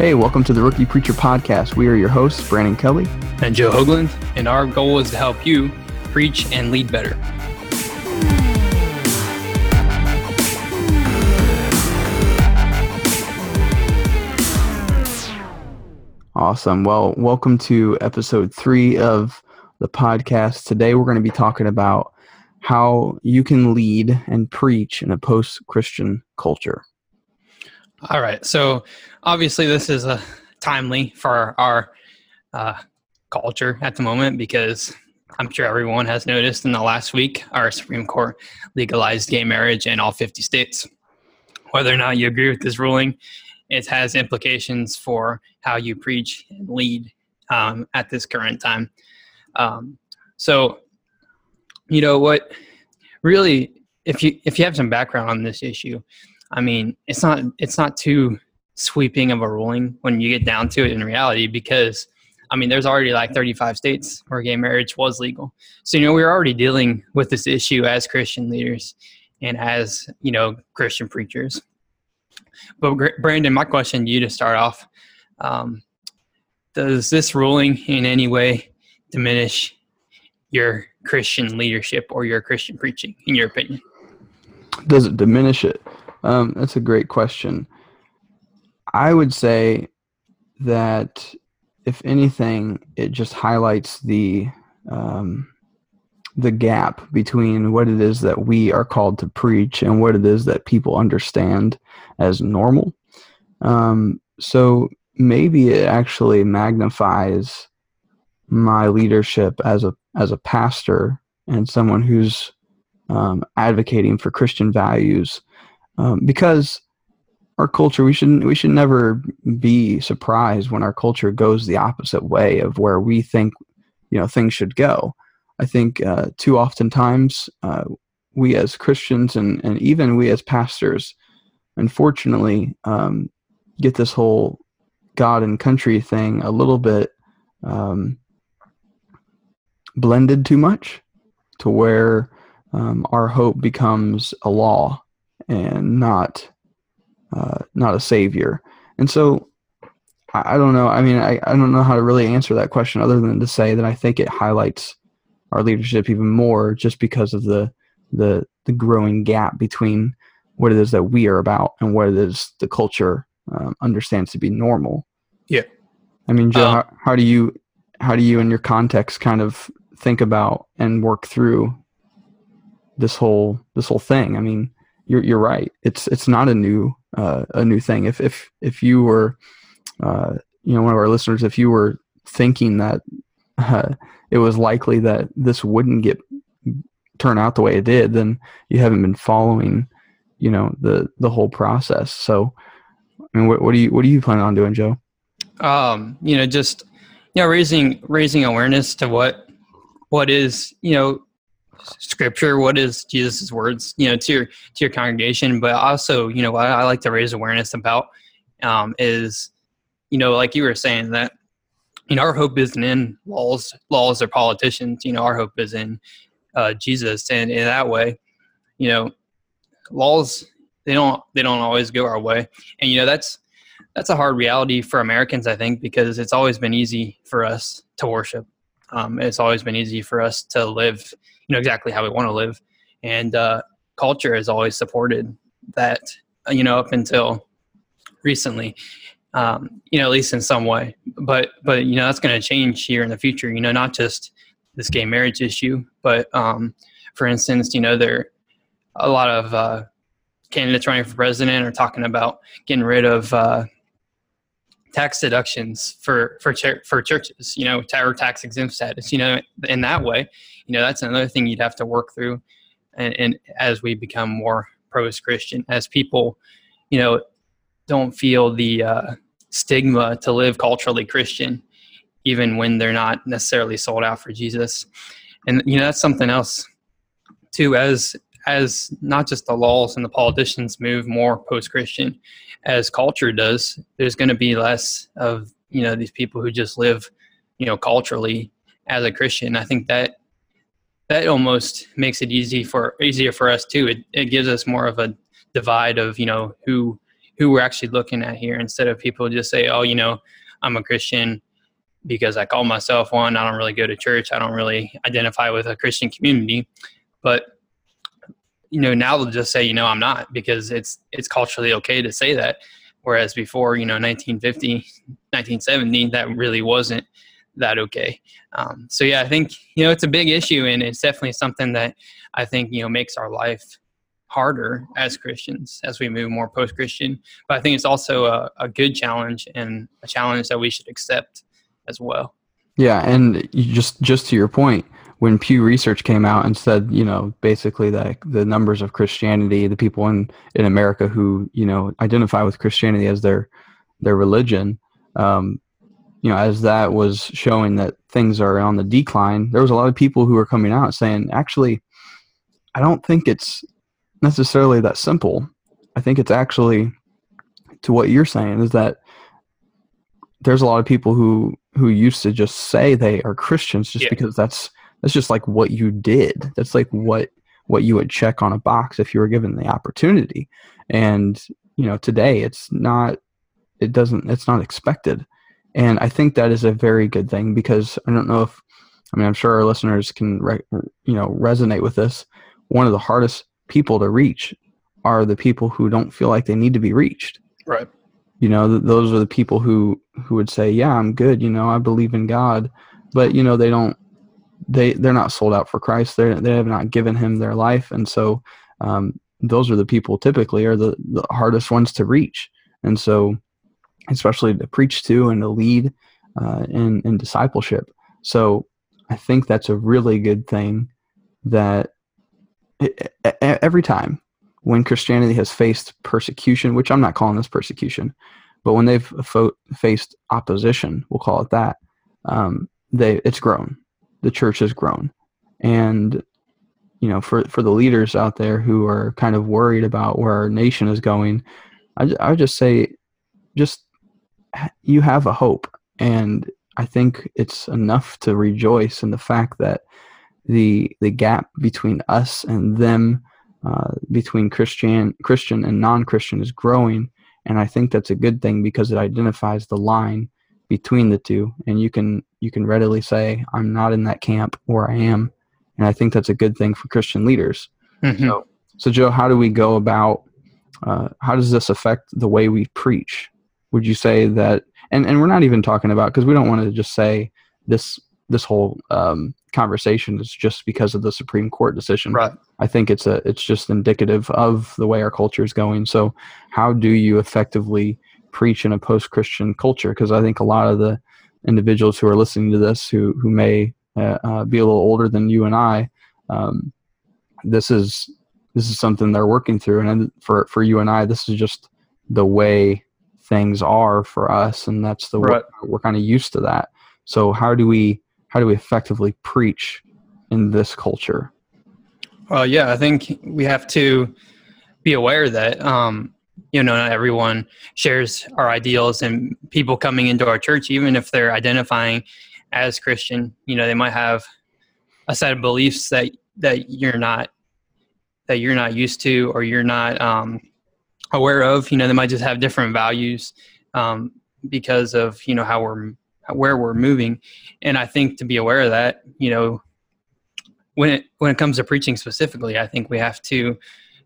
Hey, welcome to the Rookie Preacher Podcast. We are your hosts, Brandon Kelly and Joe Hoagland, and our goal is to help you preach and lead better. Awesome. Well, welcome to episode 3 of the podcast. Today we're going to be talking about how you can lead and preach in a post-Christian culture. All right. So obviously this is timely for our culture at the moment, because I'm sure everyone has noticed in the last week, our Supreme Court legalized gay marriage in all 50 states. Whether or not you agree with this ruling, it has implications for how you preach and lead at this current time. So, you know what? Really, if you have some background on this issue, I mean, it's not too sweeping of a ruling when you get down to it in reality, because I mean, there's already like 35 states where gay marriage was legal. So, you know, we're already dealing with this issue as Christian leaders and as, you know, Christian preachers. But Brandon, my question to you to start off, does this ruling in any way diminish your Christian leadership or your Christian preaching, in your opinion? Does it diminish it? That's a great question. I would say that, if anything, it just highlights the gap between what it is that we are called to preach and what it is that people understand as normal. So maybe it actually magnifies my leadership as a pastor and someone who's advocating for Christian values, because our culture, we should never be surprised when our culture goes the opposite way of where we think, you know, things should go. I think too oftentimes we as Christians and even we as pastors, unfortunately, get this whole God and country thing a little bit blended too much, to where our hope becomes a law and not a savior. And so I don't know. I mean, I don't know how to really answer that question other than to say that I think it highlights our leadership even more, just because of the growing gap between what it is that we are about and what it is the culture understands to be normal. Yeah. I mean, Joe, how do you in your context kind of think about and work through this whole thing? I mean, you're right. It's not a new thing. If you were, you know, one of our listeners, if you were thinking that it was likely that this wouldn't turn out the way it did, then you haven't been following, you know, the whole process. So, I mean, what do you plan on doing, Joe? You know, just, you know, raising awareness to what is, you know, Scripture, what is Jesus' words, you know, to your congregation. But also, you know, what I like to raise awareness about is, you know, like you were saying, that, you know, our hope isn't in laws or politicians. You know, our hope is in Jesus. And in that way, you know, laws, they don't always go our way. And, you know, that's a hard reality for Americans, I think, because it's always been easy for us to worship. It's always been easy for us to live, you know, exactly how we want to live. And culture has always supported that, you know, up until recently, you know, at least in some way. But you know, that's going to change here in the future, you know, not just this gay marriage issue, but for instance, you know, there are a lot of candidates running for president are talking about getting rid of tax deductions for churches, you know, or tax exempt status, you know. In that way, you know, that's another thing you'd have to work through. And as we become more post-Christian, as people, you know, don't feel the stigma to live culturally Christian, even when they're not necessarily sold out for Jesus. And, you know, that's something else too, as not just the laws and the politicians move more post-Christian, as culture does, there's going to be less of, you know, these people who just live, you know, culturally as a Christian. I think that almost makes it easier for us too. It gives us more of a divide of, you know, who who we're actually looking at here, instead of people just say, oh, I'm a Christian because I call myself one. I don't really go to church. I don't really identify with a Christian community. But, now they'll just say, I'm not, because it's culturally okay to say that. Whereas before, 1950, 1970, that really wasn't that okay. So yeah, I think, it's a big issue, and it's definitely something that I think, makes our life harder as Christians as we move more post-Christian. But I think it's also a good challenge, and a challenge that we should accept as well. Yeah, and just to your point, when Pew Research came out and said, basically that the numbers of Christianity, the people in America who, identify with Christianity as their religion, as that was showing that things are on the decline, there was a lot of people who were coming out saying, actually, I don't think it's necessarily that simple. I think it's actually, to what you're saying, is that there's a lot of people who used to just say they are Christians just because that's just like what you did. That's like what you would check on a box if you were given the opportunity. And, today it's not expected. And I think that is a very good thing, because I don't know I'm sure our listeners can, resonate with this. One of the hardest people to reach are the people who don't feel like they need to be reached. Right. Those are the people who would say, yeah, I'm good. I believe in God, but they're not sold out for Christ. They have not given him their life. And so, those are the people typically are the hardest ones to reach. And so, especially to preach to and to lead, in discipleship. So I think that's a really good thing, that every time when Christianity has faced persecution, which I'm not calling this persecution, but when they've faced opposition, we'll call it that, it's grown. The church has grown. And, for the leaders out there who are kind of worried about where our nation is going, I would just say, you have a hope. And I think it's enough to rejoice in the fact that the gap between us and them, between Christian and non-Christian, is growing. And I think that's a good thing, because it identifies the line between the two. And you can readily say, I'm not in that camp, or I am. And I think that's a good thing for Christian leaders. Mm-hmm. So Joe, how do we go about, how does this affect the way we preach? Would you say that, and we're not even talking about, because we don't want to just say this whole conversation is just because of the Supreme Court decision. Right. I think it's just indicative of the way our culture is going. So how do you effectively preach in a post-Christian culture? Because I think a lot of the individuals who are listening to this, who may be a little older than you and I, this is something they're working through. And for you and I, this is just the way things are for us, and that's the way we're kind of used to that. So how do we effectively preach in this culture? Well, yeah, I think we have to be aware that not everyone shares our ideals, and people coming into our church, even if they're identifying as Christian, they might have a set of beliefs that you're not used to, or you're not aware of. They might just have different values because of where we're moving. And I think to be aware of that, when it comes to preaching specifically, I think we have to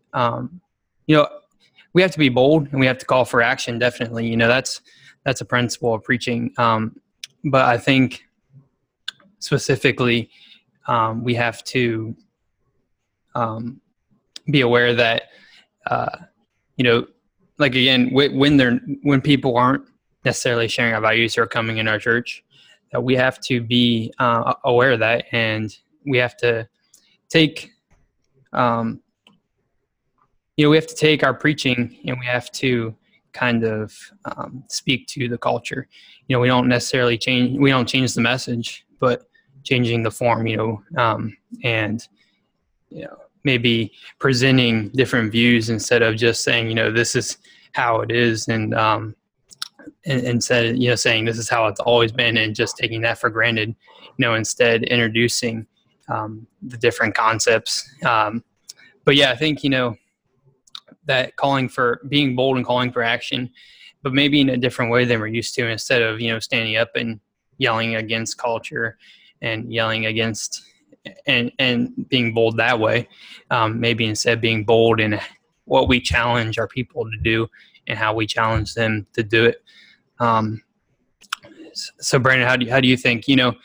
we have to be bold, and we have to call for action. Definitely, that's a principle of preaching. But I think specifically, we have to be aware that like, again, when people aren't necessarily sharing our values or coming in our church, that we have to be aware of that, and we have to take we have to take our preaching, and we have to kind of speak to the culture. We don't necessarily change the message, but changing the form, and maybe presenting different views instead of just saying, this is how it is, and instead, saying this is how it's always been, and just taking that for granted, instead introducing the different concepts. But yeah, I think, that calling for being bold and calling for action, but maybe in a different way than we're used to, instead of, standing up and yelling against culture and yelling against and being bold that way. Maybe instead being bold in what we challenge our people to do and how we challenge them to do it. So Brandon, how do you think,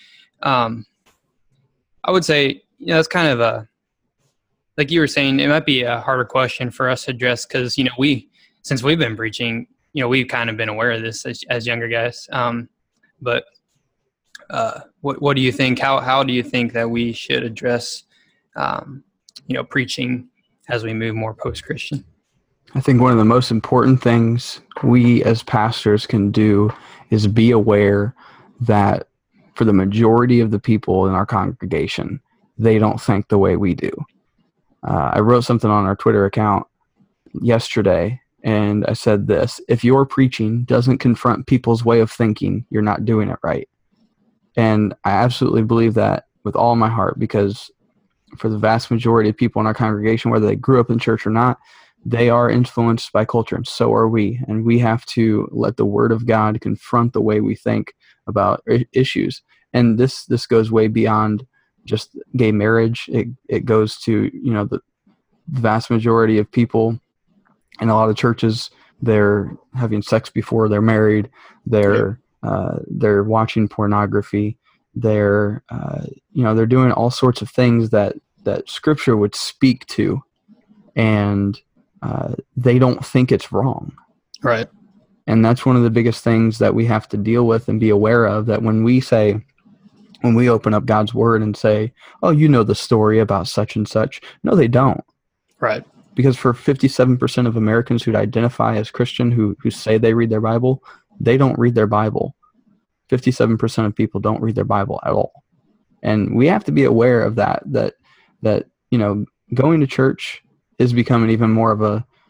I would say, it's kind of like you were saying, it might be a harder question for us to address because, since we've been preaching, we've kind of been aware of this as younger guys. But what do you think? How do you think that we should address, preaching as we move more post-Christian? I think one of the most important things we as pastors can do is be aware that for the majority of the people in our congregation, they don't think the way we do. I wrote something on our Twitter account yesterday, and I said this: if your preaching doesn't confront people's way of thinking, you're not doing it right. And I absolutely believe that with all my heart, because for the vast majority of people in our congregation, whether they grew up in church or not, they are influenced by culture, and so are we. And we have to let the Word of God confront the way we think about issues. And this goes way beyond just gay marriage. It goes to, the vast majority of people in a lot of churches, they're having sex before they're married. They're watching pornography. They're doing all sorts of things that Scripture would speak to, and they don't think it's wrong. Right. And that's one of the biggest things that we have to deal with and be aware of, that when we open up God's Word and say, oh, the story about such and such. No, they don't. Right. Because for 57% of Americans who identify as Christian, who say they read their Bible, they don't read their Bible. 57% of people don't read their Bible at all. And we have to be aware of that going to church is becoming even more of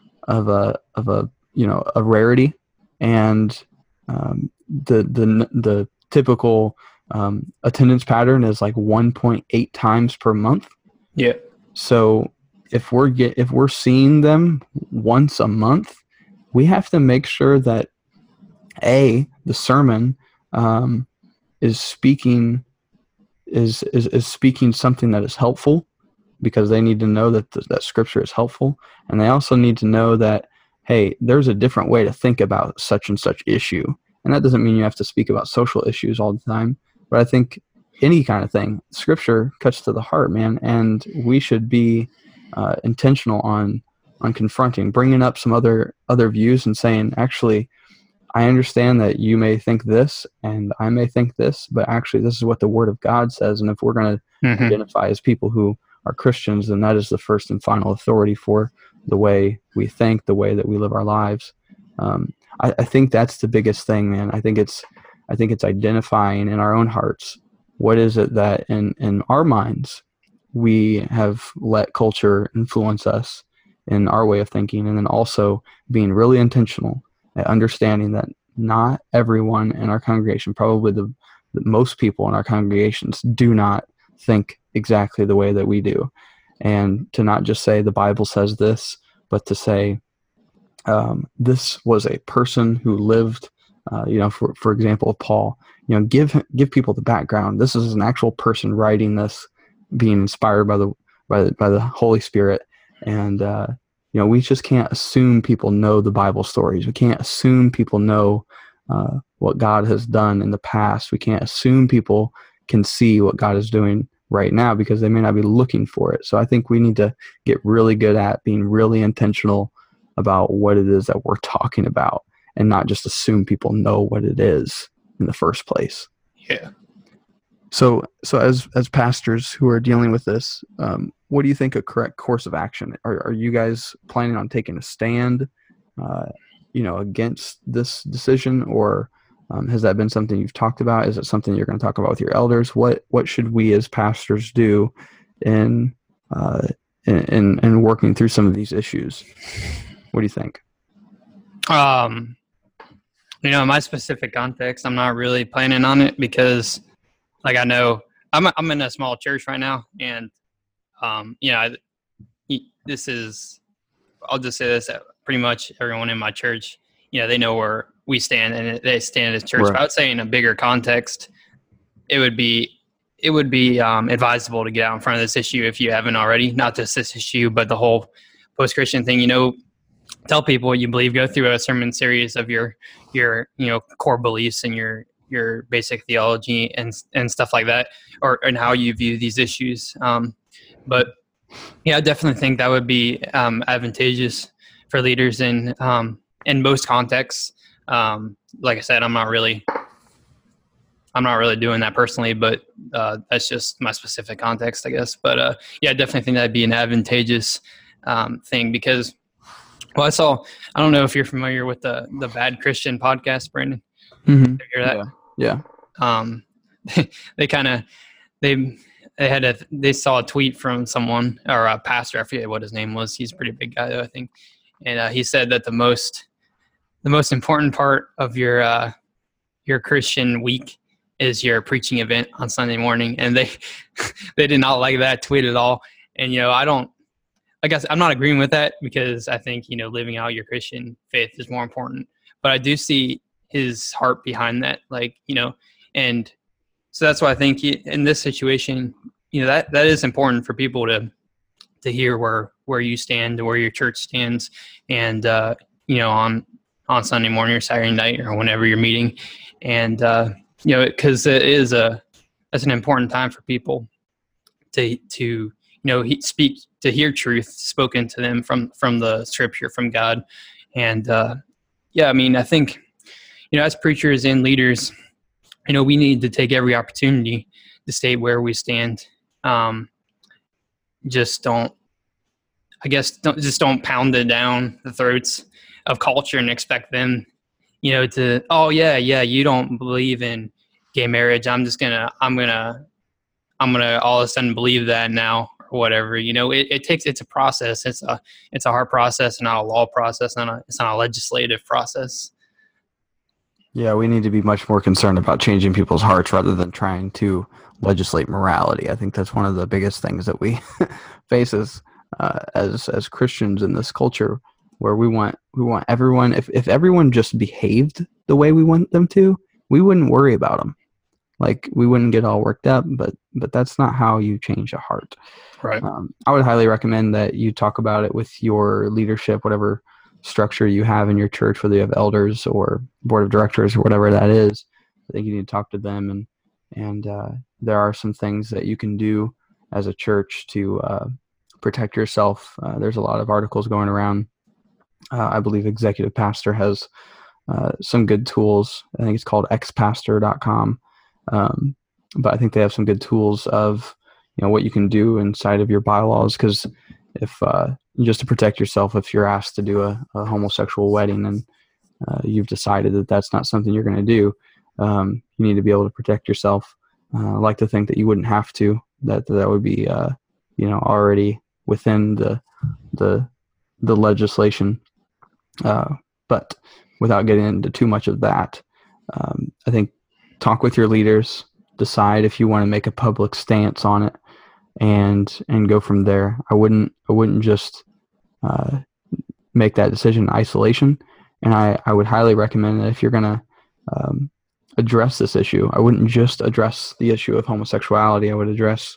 a rarity. And the typical attendance pattern is like 1.8 times per month. Yeah. So if we're seeing them once a month, we have to make sure that the sermon is speaking something that is helpful, because they need to know that Scripture is helpful, and they also need to know that, hey, there's a different way to think about such and such issue. And that doesn't mean you have to speak about social issues all the time, but I think any kind of thing, Scripture cuts to the heart, man, and we should be intentional on confronting, bringing up some other views and saying, actually, I understand that you may think this and I may think this, but actually this is what the Word of God says. And if we're going to identify as people who are Christians, then that is the first and final authority for the way we think, the way that we live our lives. I think that's the biggest thing, man. I think it's identifying in our own hearts, what is it that in our minds we have let culture influence us in our way of thinking, and then also being really intentional at understanding that not everyone in our congregation, probably the most people in our congregations, do not think exactly the way that we do. And to not just say the Bible says this, but to say this was a person who lived, for example, Paul, give people the background. This is an actual person writing this, being inspired by the Holy Spirit. And we just can't assume people know the Bible stories. We can't assume people know what God has done in the past. We can't assume people can see what God is doing right now, because they may not be looking for it. So I think we need to get really good at being really intentional about what it is that we're talking about, and not just assume people know what it is in the first place. Yeah. So as pastors who are dealing with this, what do you think a correct course of action? Are you guys planning on taking a stand, against this decision, or has that been something you've talked about? Is it something you're going to talk about with your elders? What should we as pastors do in working through some of these issues? What do you think? In my specific context, I'm not really planning on it, because like I know I'm in a small church right now, and this is I'll just say this: that pretty much everyone in my church, they know where we stand, and they stand as church. Right. But I would say in a bigger context, it would be advisable to get out in front of this issue if you haven't already. Not just this issue, but the whole post-Christian thing. Tell people what you believe. Go through a sermon series of your core beliefs and your basic theology and stuff like that, and how you view these issues. But yeah, I definitely think that would be advantageous for leaders in most contexts. Like I said, I'm not really doing that personally, but that's just my specific context, I guess. But yeah, I definitely think that'd be an advantageous thing because, well, I don't know if you're familiar with the Bad Christian podcast, Brandon. Mm-hmm. You hear that? Yeah. They saw a tweet from someone or a pastor. I forget what his name was. He's a pretty big guy though, I think. And he said that the most important part of your Christian week is your preaching event on Sunday morning. And they did not like that tweet at all. And I guess I'm not agreeing with that because I think, living out your Christian faith is more important. But I do see his heart behind that, and so that's why I think in this situation, that is important for people to hear where you stand, where your church stands, and on Sunday morning or Saturday night or whenever you're meeting, and because that's an important time for people to speak, to hear truth spoken to them from the Scripture, from God, and I think as preachers and leaders, we need to take every opportunity to state where we stand. Just don't pound it down the throats of culture and expect them, to, oh yeah, you don't believe in gay marriage. I'm gonna all of a sudden believe that now or whatever. It's a process. It's a hard process, not a law process. It's not a legislative process. Yeah, we need to be much more concerned about changing people's hearts rather than trying to legislate morality. I think that's one of the biggest things that we face as Christians in this culture, where we want everyone. If everyone just behaved the way we want them to, we wouldn't worry about them. Like, we wouldn't get all worked up. But that's not how you change a heart. Right. I would highly recommend that you talk about it with your leadership, whatever structure you have in your church, whether you have elders or board of directors or whatever that is. I think you need to talk to them, and there are some things that you can do as a church to protect yourself. There's a lot of articles going around. I believe Executive Pastor has some good tools. I think it's called xpastor.com. But I think they have some good tools of what you can do inside of your bylaws, because if just to protect yourself, if you're asked to do a homosexual wedding and you've decided that that's not something you're going to do, you need to be able to protect yourself. I like to think that you wouldn't have to, that would be already within the legislation, but without getting into too much of that, I think talk with your leaders, decide if you want to make a public stance on it, and go from there. I wouldn't just make that decision in isolation. And I would highly recommend that if you're going to address this issue, I wouldn't just address the issue of homosexuality. I would address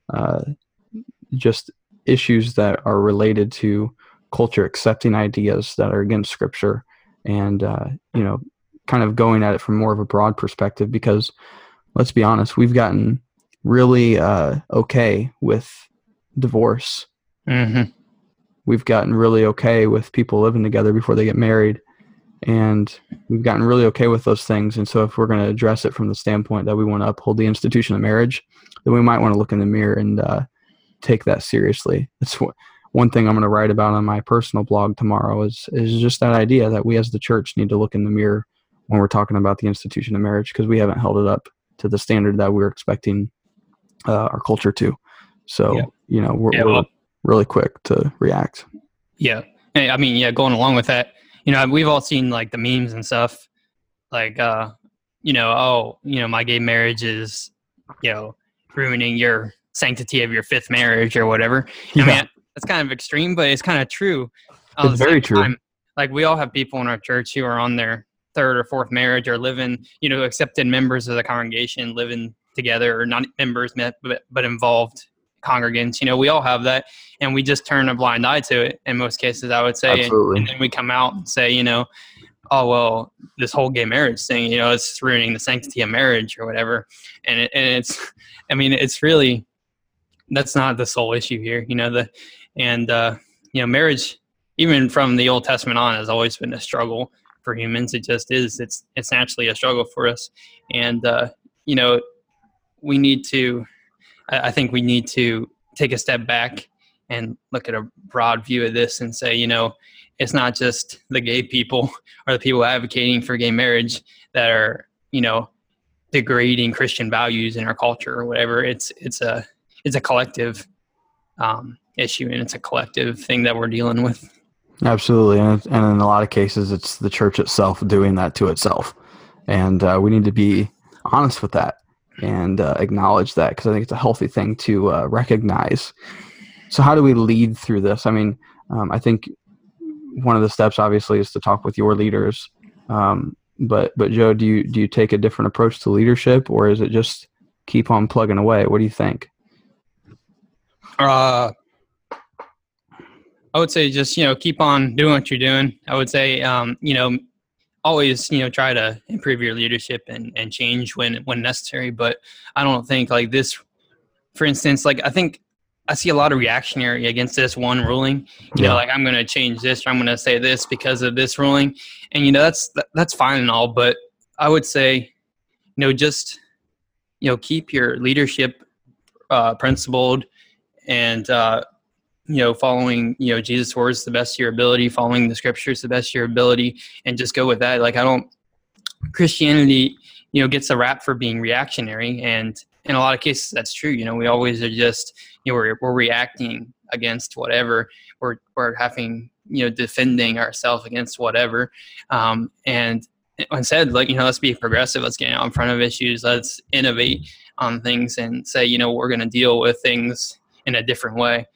just issues that are related to culture accepting ideas that are against Scripture, and kind of going at it from more of a broad perspective, because let's be honest, we've gotten really okay with divorce. Mm-hmm. We've gotten really okay with people living together before they get married, and we've gotten really okay with those things. And so if we're going to address it from the standpoint that we want to uphold the institution of marriage, then we might want to look in the mirror and take that seriously. That's one thing I'm going to write about on my personal blog tomorrow is just that idea that we as the church need to look in the mirror when we're talking about the institution of marriage, because we haven't held it up to the standard that we're expecting our culture to. So, we're really quick to react. Yeah. I mean, going along with that, we've all seen like the memes and stuff, like, my gay marriage is, ruining your sanctity of your fifth marriage or whatever. Yeah. I mean, that's kind of extreme, but it's kind of true. At It's the very same true. time, like we all have people in our church who are on their third or fourth marriage or living, accepted members of the congregation living together, or not members but involved congregants. We all have that, and we just turn a blind eye to it in most cases, I would say. Absolutely. And then we come out and say, oh, well, this whole gay marriage thing, it's ruining the sanctity of marriage or whatever. And it's really, that's not the sole issue here, marriage, even from the Old Testament on, has always been a struggle for humans. It just is. It's naturally a struggle for us. And, we need to, I think we need to take a step back and look at a broad view of this and say, it's not just the gay people or the people advocating for gay marriage that are, degrading Christian values in our culture or whatever. It's a collective issue, and it's a collective thing that we're dealing with. Absolutely. And in a lot of cases, it's the church itself doing that to itself. And we need to be honest with that and acknowledge that, because I think it's a healthy thing to recognize. So how do we lead through this? I mean, I think one of the steps obviously is to talk with your leaders. But Joe, do you take a different approach to leadership, or is it just keep on plugging away? What do you think? I would say just, keep on doing what you're doing. I would say, always, try to improve your leadership and change when necessary. But I don't think like this, for instance, like I think I see a lot of reactionary against this one ruling, like I'm going to change this, or I'm going to say this because of this ruling. And, that's fine and all, but I would say, just, keep your leadership principled and, following, Jesus' words to the best of your ability, following the scriptures to the best of your ability, and just go with that. Like Christianity, gets a rap for being reactionary, and in a lot of cases that's true. We always are just, we're reacting against whatever, we're having, defending ourselves against whatever. And instead, like, let's be progressive, let's get out in front of issues, let's innovate on things and say, we're going to deal with things in a different way.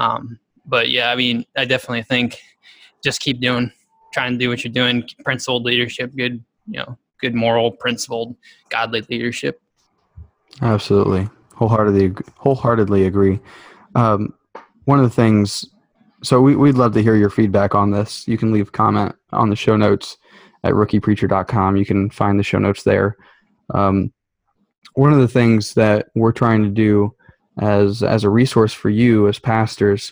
But yeah, I mean, I definitely think just keep trying to do what you're doing, principled leadership, good moral, principled, godly leadership. Absolutely. Wholeheartedly agree. One of the things, so we'd love to hear your feedback on this. You can leave a comment on the show notes at rookiepreacher.com. You can find the show notes there. One of the things that we're trying to do as a resource for you as pastors,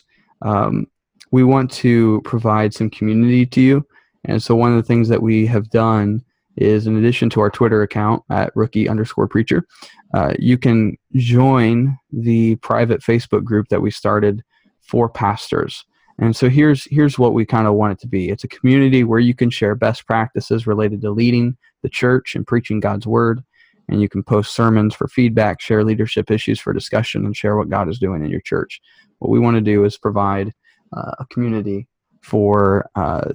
we want to provide some community to you. And so one of the things that we have done is, in addition to our Twitter account at @rookie_preacher, you can join the private Facebook group that we started for pastors. And so here's what we kind of want it to be. It's a community where you can share best practices related to leading the church and preaching God's word. And you can post sermons for feedback, share leadership issues for discussion, and share what God is doing in your church. What we want to do is provide a community for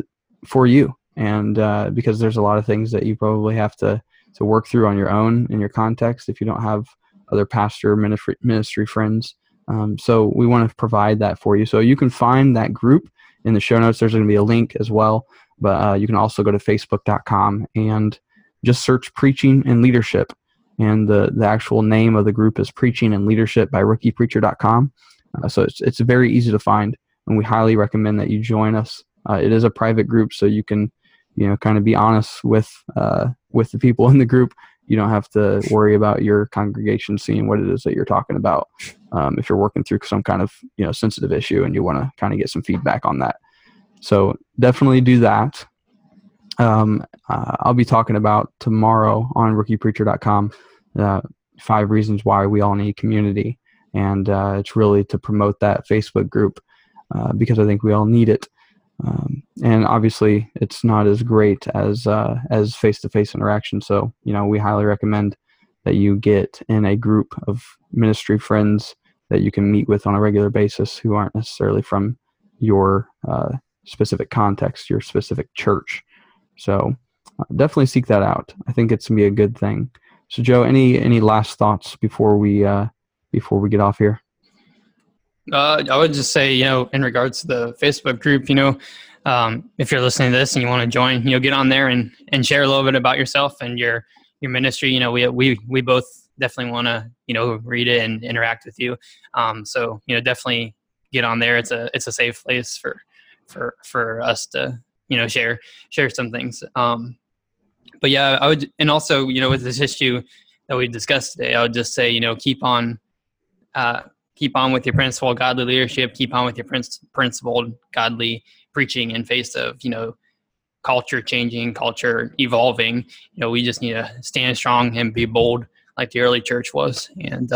you. And because there's a lot of things that you probably have to work through on your own in your context if you don't have other pastor ministry friends. So we want to provide that for you. So you can find that group in the show notes. There's going to be a link as well. But you can also go to facebook.com and just search Preaching and Leadership. And the actual name of the group is Preaching and Leadership by rookiepreacher.com. So it's very easy to find. And we highly recommend that you join us. It is a private group, so you can kind of be honest with the people in the group. You don't have to worry about your congregation seeing what it is that you're talking about if you're working through some kind of sensitive issue and you want to kind of get some feedback on that. So definitely do that. I'll be talking about tomorrow on rookiepreacher.com 5 reasons why we all need community, and it's really to promote that Facebook group because I think we all need it. And obviously it's not as great as face-to-face interaction. So, we highly recommend that you get in a group of ministry friends that you can meet with on a regular basis who aren't necessarily from your specific context, your specific church. So definitely seek that out. I think it's gonna be a good thing. So Joe, any last thoughts before we get off here? I would just say, in regards to the Facebook group, if you're listening to this and you want to join, get on there and share a little bit about yourself and your ministry. We both definitely want to, read it and interact with you. So, definitely get on there. It's a safe place for us to, share some things. But yeah, I would, and also, with this issue that we discussed today, I would just say, keep on with your principled godly leadership, keep on with your principled godly preaching in face of, culture changing, culture evolving. We just need to stand strong and be bold like the early church was. And,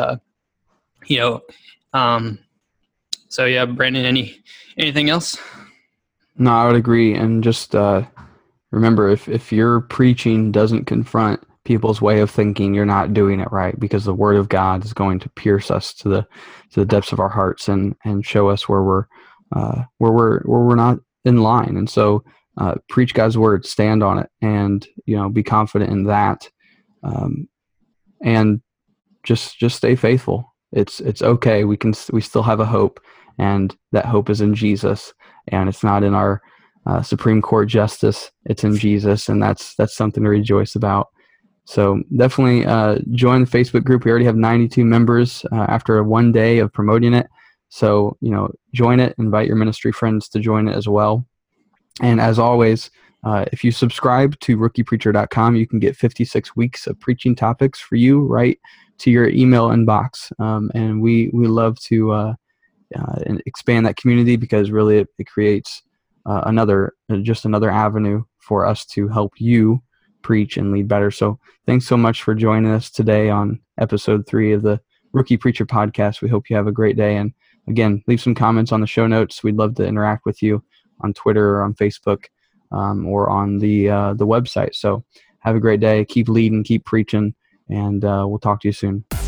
so yeah, Brandon, anything else? No, I would agree. And just remember, if your preaching doesn't confront people's way of thinking, you're not doing it right, because the Word of God is going to pierce us to the depths of our hearts and show us where we're not in line. And so, preach God's Word, stand on it, and be confident in that, and just stay faithful. It's okay. We still have a hope, and that hope is in Jesus, and it's not in our Supreme Court justice. It's in Jesus, and that's something to rejoice about. So definitely join the Facebook group. We already have 92 members after one day of promoting it. So, join it, invite your ministry friends to join it as well. And as always, if you subscribe to rookiepreacher.com, you can get 56 weeks of preaching topics for you right to your email inbox. And we love to expand that community, because really it creates another avenue for us to help you preach and lead better. So thanks so much for joining us today on episode 3 of the Rookie Preacher podcast. We hope you have a great day. And again, leave some comments on the show notes. We'd love to interact with you on Twitter or on Facebook, or on the website. So have a great day. Keep leading, keep preaching, and we'll talk to you soon.